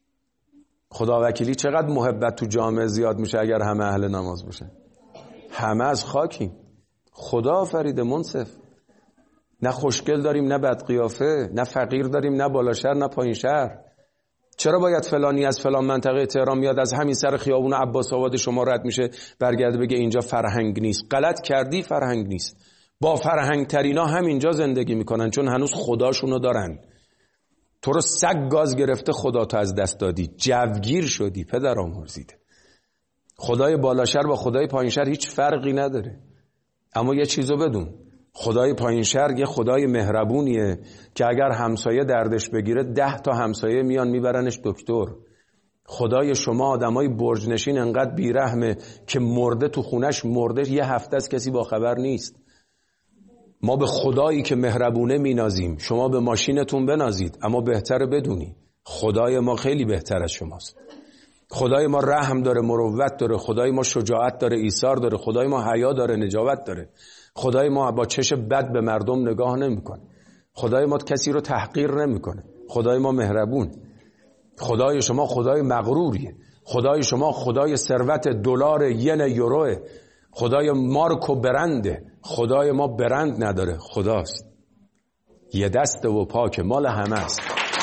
خدا وکیلی چقدر محبت تو جامعه زیاد میشه اگر همه اهل نماز باشن. همه از خاکیم. خدا آفریده منصف. نه خوشگل داریم نه بد قیافه، نه فقیر داریم نه بالا شهر نه پایین شهر. چرا باید فلانی از فلان منطقه تهران میاد از همین سر خیابون عباس آباد شما رد میشه برگرده بگه اینجا فرهنگ نیست؟ غلط کردی، فرهنگ نیست. با فرهنگ ترینا همینجا زندگی میکنن چون هنوز خداشونو دارن. تو رو سگ گاز گرفته، خدا تو از دست دادی، جوگیر شدی، پدر آمرزیده. خدای بالاشر با خدای پایینشر هیچ فرقی نداره. اما یه چیزو بدون، خدای پایینشر یه خدای مهربونیه که اگر همسایه دردش بگیره ده تا همسایه میان میبرنش دکتر. خدای شما آدمای برج نشین انقدر بیرحمه که مرده تو خونش مرده یه هفته از کسی با خبر نیست. ما به خدایی که مهربونه مینازیم، شما به ماشینتون بنازید، اما بهتره بدونی خدای ما خیلی بهتر از شماست. خدای ما رحم داره، مروت داره، خدای ما شجاعت داره، ایثار داره، خدای ما حیا داره، نجابت داره. خدای ما با چش بد به مردم نگاه نمیکنه. خدای ما کسی رو تحقیر نمیکنه. خدای ما مهربون. خدای شما خدای مغروریه. خدای شما خدای ثروت دلار، ین، یوروه. خدای مارک و برنده. خدای ما برند نداره، خداست. یه دسته و پاک، مال همه است.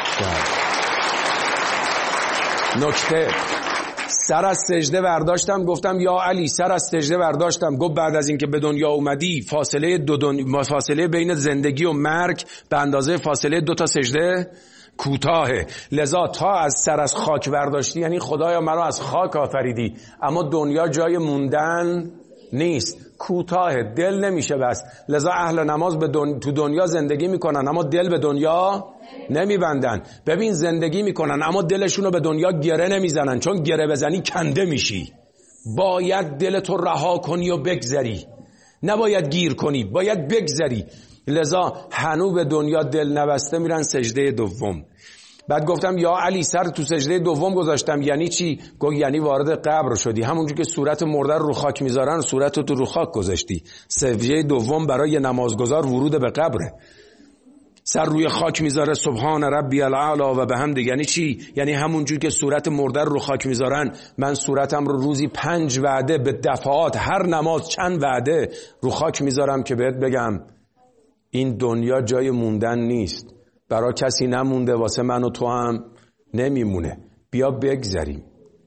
نکته، سر از سجده برداشتم، گفتم یا علی سر از سجده برداشتم. گفت بعد از اینکه به دنیا اومدی فاصله دو دن... فاصله بین زندگی و مرگ به اندازه فاصله دو تا سجده کوتاهه، لذا تا از سر از خاک برداشتی یعنی خدایا مرا از خاک آفریدی، اما دنیا جای موندن نیست، کوتاه، دل نمیشه بس. لذا اهل نماز به دن... تو دنیا زندگی میکنن اما دل به دنیا نمیبندن. ببین زندگی میکنن اما دلشونو به دنیا گره نمیزنن، چون گره بزنی کنده میشی. باید دلتو رها کنی و بگذری، نباید گیر کنی، باید بگذری. لذا هنو به دنیا دل نبسته میرن سجده دوم. بعد گفتم یا علی سر تو سجده دوم گذاشتم، یعنی چی؟ گفت یعنی وارد قبر شدی، همونجور که صورت مرده رو خاک میذارن صورت تو رو خاک گذاشتی. سجده دوم برای نمازگزار ورود به قبره. سر روی خاک میذاره سبحان ربی الاعلی و بحمده، یعنی چی؟ یعنی همونجور که صورت مرده رو خاک میذارن من صورتم رو روزی پنج وعده به دفعات، هر نماز چند وعده رو خاک میذارم که بهت بگم این دنیا جای موندن نیست، برای کسی نمونده، واسه من و تو هم نمیمونه. بیا بگذریم،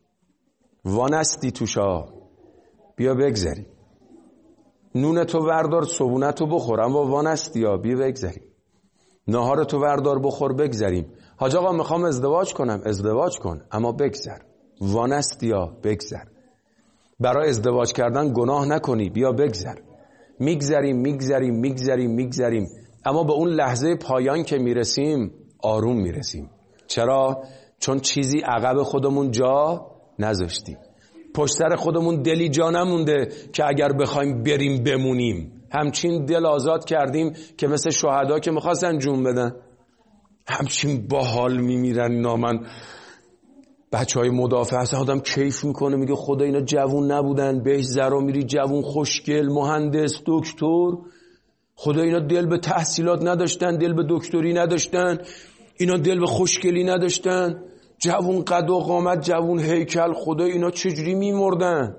وانستی توشا، بیا بگذریم. نون تو وردار صبونه تو بخورم و وانستی ها، بیا بگذریم. نهار تو وردار بخور بگذریم. حاج آقا میخوام ازدواج کنم، ازدواج کن اما بگذر، وانستی ها، بگذر. برای ازدواج کردن گناه نکنی، بیا بگذر. میگذریم میگذریم میگذریم میگذریم اما به اون لحظه پایان که میرسیم آروم میرسیم. چرا؟ چون چیزی عقب خودمون جا نذاشتیم، پشت سر خودمون دلی جا نمونده که اگر بخوایم بریم بمونیم. همچین دل آزاد کردیم که مثل شهدا که میخواستن جون بدن همچین باحال میمیرن. نامن بچه های مدافع هست، آدم کیف میکنه، میگه خدا اینا جوون نبودن، بهش زرا میری جوون، خوشگل، مهندس، دکتر، خدا اینا دل به تحصیلات نداشتن، دل به دکتری نداشتن، اینا دل به خوشگلی نداشتن، جوون قد و قامت، جوون هیکل، خدا اینا چجوری میمردن؟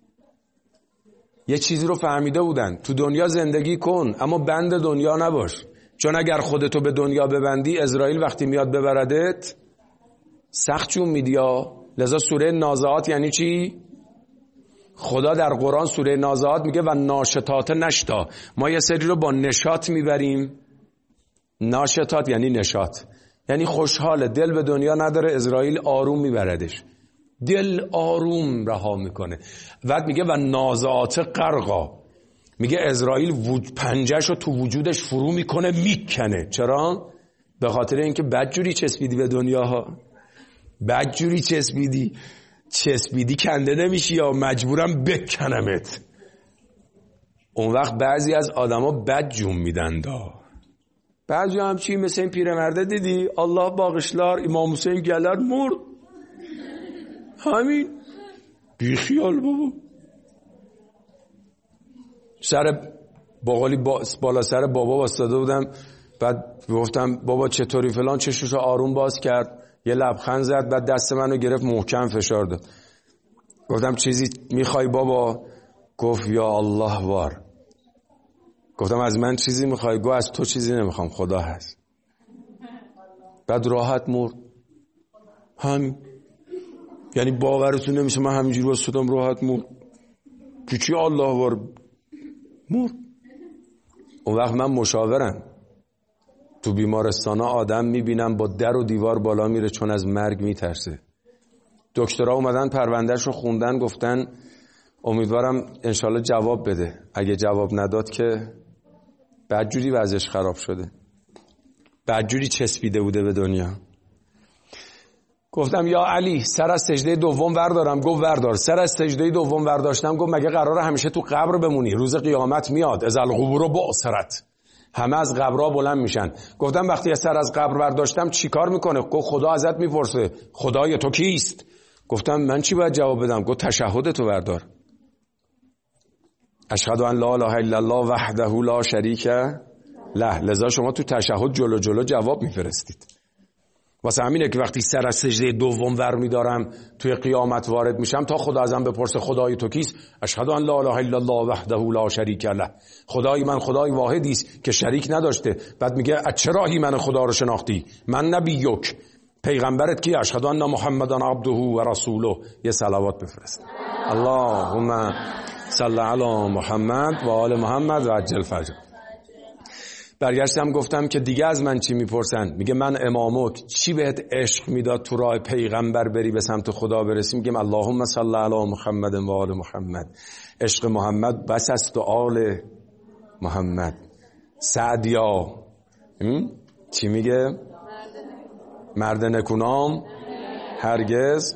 یه چیزی رو فهمیده بودن، تو دنیا زندگی کن اما بند دنیا نباش، چون اگر خودتو به دنیا ببندی اسرائیل وقتی میاد ببردت سخت جون میدیا. لذا سوره نازعات یعنی چی؟ خدا در قرآن سوره نازعات میگه و ناشطات نشتا، ما یه سری رو با نشاط میبریم. ناشطات یعنی نشاط، یعنی خوشحاله، دل به دنیا نداره، اسرائیل آروم میبردش، دل آروم رها میکنه. بعد میگه و نازعات غرقا، میگه اسرائیل وج... پنجهشو تو وجودش فرو میکنه میکنه. چرا؟ به خاطر اینکه بدجوری چسبیدی به دنیاها، بدجوری چسبیدی، چسبیدی کنده نمیشی یا مجبورم بکنمت. اون وقت بعضی از آدما بد جون میدن دا، بعضی هم چی مثل این پیرمرده دیدی الله باقشلار امام حسین گلر مرد، همین بی خیال بابا، سر باقالی با... بالا سر بابا واسطاده بودم، بعد گفتم بابا چطوری فلان، چشوشو آروم باز کرد، یه لبخند زد، بعد دست منو گرفت محکم فشار داد. گفتم چیزی میخوای بابا؟ گفت یا الله وار. گفتم از من چیزی میخوای؟ گفت از تو چیزی نمیخوام، خدا هست. بعد راحت مرد. هم یعنی باورتون نمیشه من همینجوری واسطم راحت مرد که چی الله وار مرد. اون وقت من مشاورم، تو بیمارستانا آدم میبینم با در و دیوار بالا میره چون از مرگ میترسه. دکترها اومدن پروندهش رو خوندن، گفتن امیدوارم انشالله جواب بده، اگه جواب نداد که بدجوری وضعش خراب شده، بدجوری چسبیده بوده به دنیا. گفتم یا علی سر از سجده دوم وردارم؟ گفت وردار. سر از سجده دوم ورداشتم. گفت مگه قراره همیشه تو قبر بمونی؟ روز قیامت میاد، اذا القبور بعثرت، همه از قبرها بلند میشن. گفتم وقتی سر از قبر برداشتم چی کار میکنه؟ گفت خدا ازت میپرسه خدای تو کیست؟ گفتم من چی باید جواب بدم؟ گفت تشهد تو بردار، اشهد ان لا اله الا الله وحده لا شریک له. لذا شما تو تشهد جلو جلو جواب میفرستید. واسه همینه که وقتی سر از سجده دوم ور میدارم توی قیامت وارد میشم تا خدا ازم بپرسه خدای تو کیست؟ اشهد ان لا اله الا الله وحده لا شریک له. خدای من خدای واحدی است که شریک نداشته. بعد میگه از چه راهی من خدا رو شناختی؟ من نبیک، پیغمبرت کی؟ اشهد ان محمدن عبده و رسوله. یه صلوات بفرست. اللهم صل علی محمد و آل محمد و عجل فرجه. برگشتم گفتم که دیگه از من چی میپرسن؟ میگه من امامک چی بهت عشق میداد تو راه پیغمبر بری به سمت خدا برسی؟ میگم اللهم صل علی محمد و آل محمد. عشق محمد بس است و آل محمد. سعدیا چی میگه؟ مرد نکونام هرگز.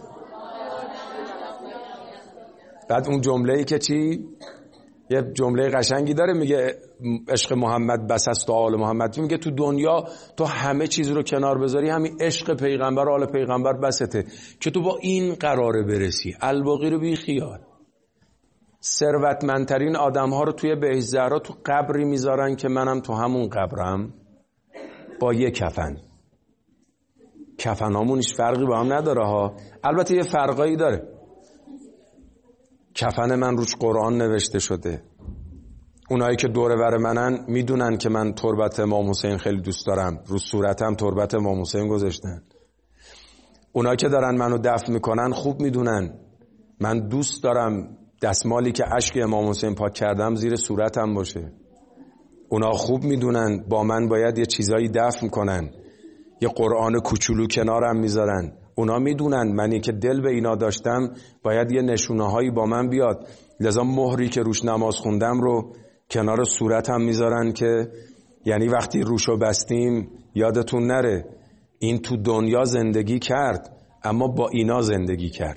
بعد اون جمله‌ای که چی؟ یه جمله قشنگی داره، میگه عشق محمد بس است و آل محمد. میگه تو دنیا تو همه چیز رو کنار بذاری، همین عشق پیغمبر و آل پیغمبر بسته که تو با این قراره برسی، الباقی رو بی خیال. ثروتمندترین آدم ها رو توی بهشت زهرا تو قبری میذارن که منم تو همون قبرم با یه کفن. کفنامون هیچ فرقی با هم نداره ها، البته یه فرقایی داره. کفن من روش قرآن نوشته شده. اونایی که دور ور منن میدونن که من تربت امام حسین خیلی دوست دارم، رو صورتم تربت امام حسین گذاشتن. اونایی که دارن منو دفن میکنن خوب میدونن من دوست دارم دستمالی که اشک امام حسین پاک کردم زیر صورتم باشه. اونا خوب میدونن با من باید یه چیزایی دفن کنن، یه قرآن کوچولو کنارم میذارن. اونا میدونن منی که دل به اینا داشتم باید یه نشونه هایی با من بیاد، لذا مهری که روش نماز خوندم رو کنار صورتم میذارن که یعنی وقتی روشو بستیم یادتون نره این تو دنیا زندگی کرد اما با اینا زندگی کرد.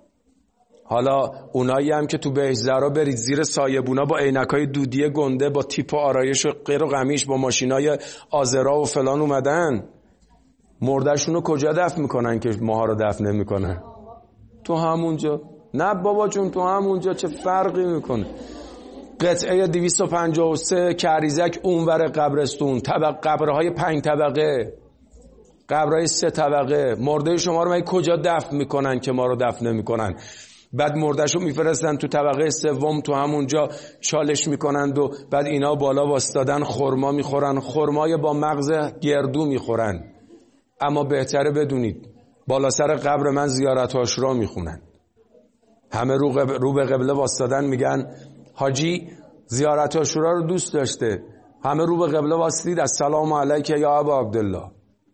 حالا اونایی هم که تو بهشت زهرا برید زیر سایبونا با عینکای دودی گنده با تیپ و آرایش و غیر و قمیش با ماشینای آزرا و فلان اومدن، مردشونو کجا دفن میکنن که ماها رو دفن نمیکنن؟ تو همونجا. نه بابا جون تو همونجا، چه فرقی میکنه؟ قطعه دویست و پنجاه و سه کریزک اونور قبرستون، طبق قبرهای پنج طبقه، قبرهای سه طبقه، مرده شما رو کجا دفن میکنن که ما رو دفن نمیکنن؟ بعد مردشو میفرستن تو طبقه سوم، تو همونجا چالش میکنند و بعد اینا بالا واسطادن خرما میخورن، خرمای با مغز گردو میخورن. اما بهتره بدونید بالا سر قبر من زیارت عاشورا میخونن، همه رو, قب... رو به قبله واسطادن، میگن حاجی زیارت عاشورا رو دوست داشته، همه رو به قبله واسطید السلام علیک یا ابا عبدالله.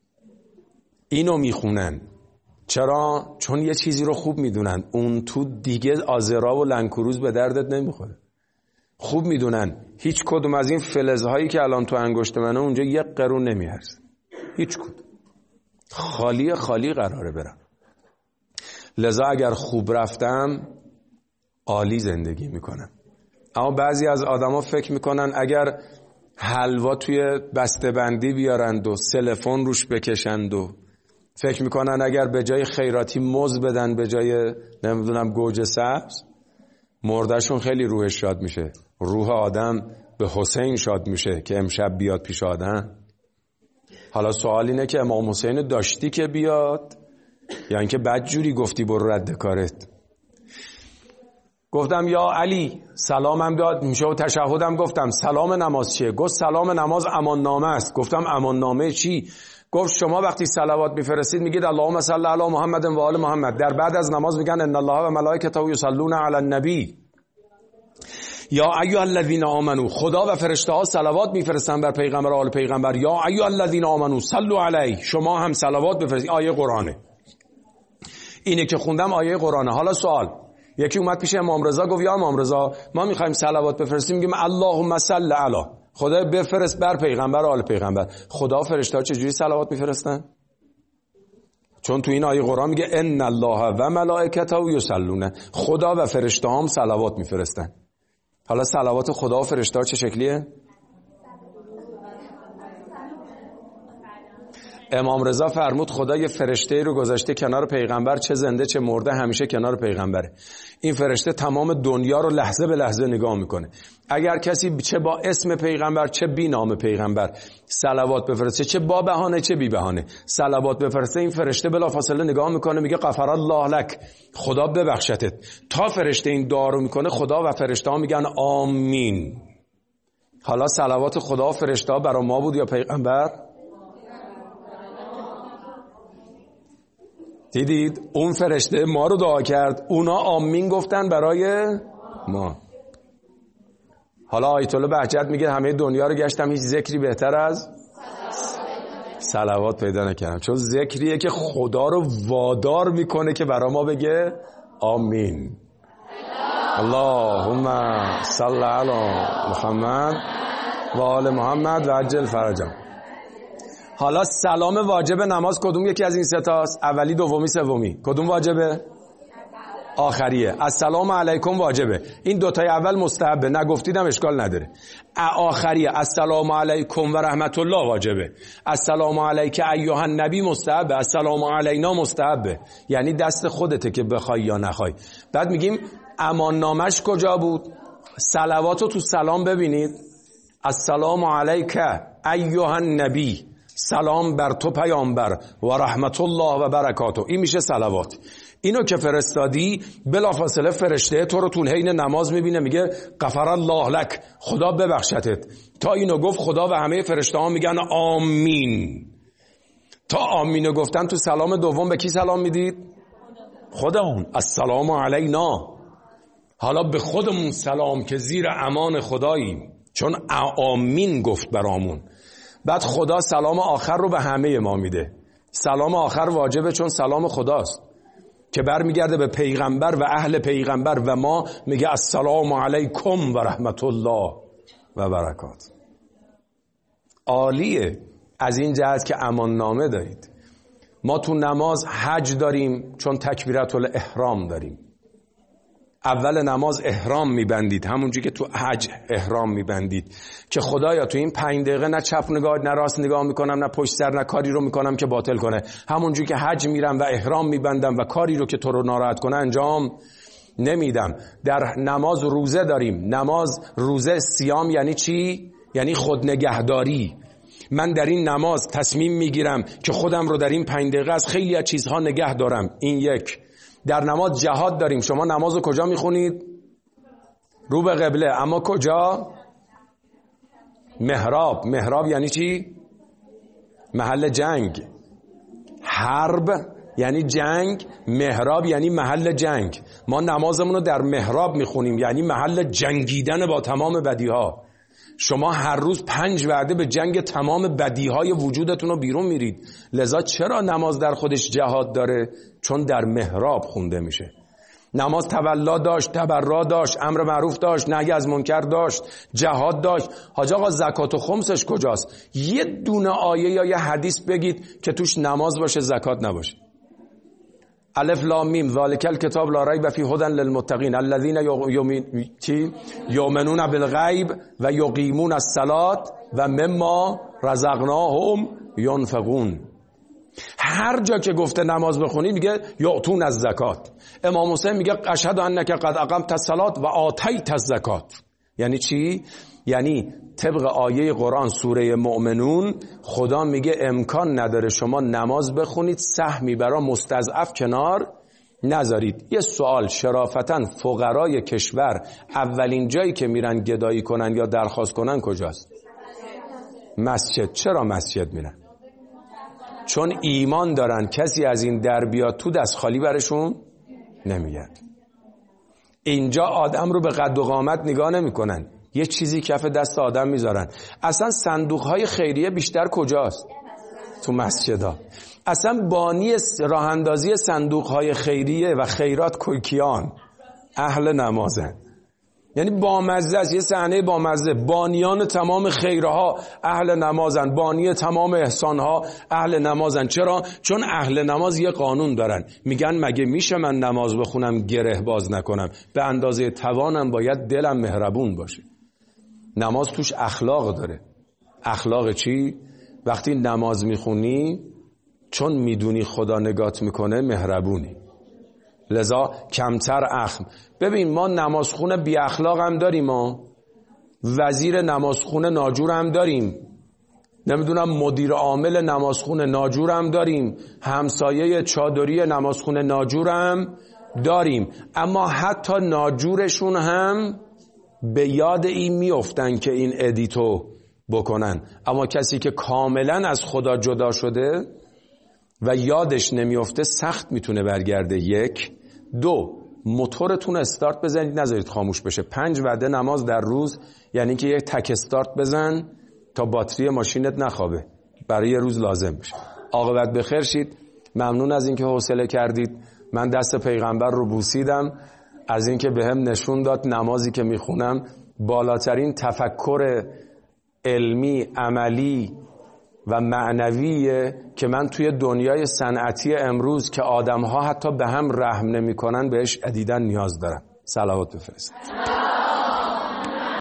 اینو میخونن. چرا؟ چون یه چیزی رو خوب میدونن، اون تو دیگه آزرا و لنکروز به دردت نمیخوره. خوب میدونن هیچ کدوم از این فلزهایی که الان تو انگشت منه اونجا یک قرون نمیارزه، هیچ کدوم. خالی خالی قراره برم. لذا اگر خوب رفتم عالی زندگی میکنم. اما بعضی از آدما فکر میکنن اگر حلوا توی بسته بندی بیارند و سلفون روش بکشند و فکر میکنن اگر به جای خیراتی موز بدن به جای نمیدونم گوجه سبز، مردشون خیلی روحش شاد میشه. روح آدم به حسین شاد میشه که امشب بیاد پیش آدم. حالا سوال اینه که امام حسین داشتی که بیاد یا اینکه بدجوری گفتی برو رد کارت؟ گفتم یا علی سلامم داد میشه و تشهدم گفتم سلام نماز چیه؟ گفت سلام نماز امان نامه است. گفتم امان نامه چی؟ گفت شما وقتی صلوات میفرستید میگید اللهم صل علی محمد و آل محمد، در بعد از نماز میگن ان الله و ملائکته یصلون علی النبی یا ایها الذین آمنو، خدا و فرشته ها صلوات میفرستن بر پیغمبر و آل پیغمبر. یا ایها الذین آمنو صلوا علیه، شما هم صلوات بفرستید. آیه قرآنه اینه که خوندم، آیه قرآنه. حالا سوال، یکی اومد پیش امام رضا گفت یا امام رضا ما میخوایم صلوات بفرستیم، میگیم اللهم صل علی، خدا بفرست بر پیغمبر و آل پیغمبر. خدا و فرشته ها چجوری صلوات میفرستن؟ چون تو این آیه قرآن میگه ان الله و ملائکته یصلون، خدا و فرشته هم صلوات میفرستن. حالا صلوات خدا و فرشته ها چه شکلیه؟ امام رضا فرمود خدا یه فرشته رو گذاشته کنار پیغمبر، چه زنده چه مرده همیشه کنار پیغمبره. این فرشته تمام دنیا رو لحظه به لحظه نگاه میکنه. اگر کسی چه با اسم پیغمبر چه بی نام پیغمبر صلوات بفرسته، چه با بهانه چه بی بهانه صلوات بفرسته، این فرشته بلافاصله نگاه میکنه میگه غفر الله لک، خدا ببخشتت. تا فرشته این دعا رو میکنه خدا و فرشته ها میگن آمین. حالا صلوات خدا و فرشته ها برای ما بود یا پیغمبر؟ دیدید اون فرشته ما رو دعا کرد، اونا آمین گفتن برای ما. حالا آیت الله بهجت میگه همه دنیا رو گشتم هیچ ذکری بهتر از صلوات پیدا نکردم، چون ذکریه که خدا رو وادار میکنه که برای ما بگه آمین. اللهم صل علی محمد و آل محمد و عجل فرجهم. حالا سلام واجب نماز کدوم یکی از این سه تاست؟ اولی، دومی، سومی. کدوم واجبه؟ آخریه. السلام علیکم واجبه. این دوتای اول مستحبه، نگفتیدم اشکال نداره. آخریه السلام علیکم و رحمت الله واجبه. السلام علیک ایها النبی مستحبه. السلام علینا مستحبه. یعنی دست خودته که بخوای یا نخوای. بعد میگیم امان نامش کجا بود؟ صلواتو تو سلام ببینید. السلام علیک ایها النبی، سلام بر تو پیامبر و رحمت الله و برکاته. این میشه صلوات. اینو که فرستادی بلافاصله فرشته تو رو تو حین نماز میبینه میگه غفر الله لک، خدا ببخشتت. تا اینو گفت خدا و همه فرشته ها میگن آمین. تا آمینو گفتن تو سلام دوم به کی سلام میدید؟ خودمون. السلام علینا. حالا به خودمون سلام که زیر امان خداییم، چون آمین گفت برامون. بعد خدا سلام آخر رو به همه ما میده. سلام آخر واجبه چون سلام خداست که برمیگرده به پیغمبر و اهل پیغمبر و ما، میگه السلام علیکم و رحمت الله و برکات. عالیه از این جهت که امان نامه دارید. ما تو نماز حج داریم چون تکبیرت الاحرام داریم. اول نماز احرام میبندید، همونجوری که تو حج احرام میبندید که خدایا تو این پنج دقیقه نه چپ نگاه نه راست نگاه میکنم نه پشت سر، نه کاری رو میکنم که باطل کنه. همونجوری که حج میرم و احرام میبندم و کاری رو که تو رو ناراحت کنه انجام نمیدم. در نماز روزه داریم. نماز روزه صیام یعنی چی؟ یعنی خود نگهداری. من در این نماز تصمیم میگیرم که خودم رو در این پنج دقیقه از خیلی از چیزها نگه دارم. این یک. در نماز جهاد داریم. شما نماز رو کجا میخونید؟ رو به قبله. اما کجا؟ محراب. محراب یعنی چی؟ محل جنگ. حرب یعنی جنگ، محراب یعنی محل جنگ. ما نمازمون رو در محراب میخونیم، یعنی محل جنگیدن با تمام بدیها. شما هر روز پنج وعده به جنگ تمام بدیهای وجودتون رو بیرون میرید. لذا چرا نماز در خودش جهاد داره؟ چون در محراب خونده میشه. نماز تولا داشت، تبرا داشت، امر معروف داشت، نهی از منکر داشت، جهاد داشت. حاج آقا زکات و خمسش کجاست؟ یه دونه آیه یا یه حدیث بگید که توش نماز باشه زکات نباشه. الف لام میم ذالک الکتاب لا ریب فیه هدی للمتقین الذین یؤمنون بالغیب و یقیمون الصلاة و مما رزقناهم ینفقون. هر جا که گفته نماز بخونی میگه یعطون الزکات. امام حسین میگه اشهد انک قد اقمت الصلاة و آتیت الزکات. یعنی چی؟ یعنی طبق آیه قرآن سوره مؤمنون خدا میگه امکان نداره شما نماز بخونید سهمی برای مستضعف کنار نذارید. یه سوال شرافتاً، فقرای کشور اولین جایی که میرن گدایی کنن یا درخواست کنن کجاست؟ مسجد. چرا مسجد میرن؟ چون ایمان دارن کسی از این در بیاد تو دست خالی برشون نمیگرد. اینجا آدم رو به قد و قامت نگاه نمی کنن، یه چیزی کف دست آدم میذارن. اصلا صندوقهای خیریه بیشتر کجاست؟ تو مسجدها. اصلا بانی راه اندازی صندوقهای خیریه و خیرات کویکیان اهل نمازن. یعنی بامزه است، یه صحنه بامزه. بانیان تمام خیرها اهل نمازن، بانی تمام احسانها اهل نمازن. چرا؟ چون اهل نماز یه قانون دارن، میگن مگه میشه من نماز بخونم گره باز نکنم؟ به اندازه توانم باید دلم مهربون باشه. نماز توش اخلاق داره. اخلاق چی؟ وقتی نماز میخونی چون میدونی خدا نگات میکنه مهربونی، لذا کمتر اخم. ببین ما نمازخونه بی اخلاق هم داریم، ما وزیر نمازخونه ناجور هم داریم، نمیدونم مدیر عامل نمازخونه ناجور هم داریم، همسایه چادری نمازخونه ناجور هم داریم. اما حتی ناجورشون هم به یاد این میافتن که این ادیتو بکنن. اما کسی که کاملا از خدا جدا شده و یادش نمیفته سخت میتونه برگرده. یک. دو، موتورتون استارت بزنید، نذارید خاموش بشه. پنج وعده نماز در روز یعنی که یک تک استارت بزن تا باتری ماشینت نخوابه، برای یه روز لازم بشه. عاقبت بخیر شید. ممنون از اینکه حوصله کردید. من دست پیغمبر رو بوسیدم از اینکه بهم نشون داد نمازی که میخونم بالاترین تفکر علمی، عملی و معنویه که من توی دنیای صنعتی امروز که آدم‌ها حتی به هم رحم نمی‌کنن بهش دیدن نیاز دارم. صلوات بفرستید.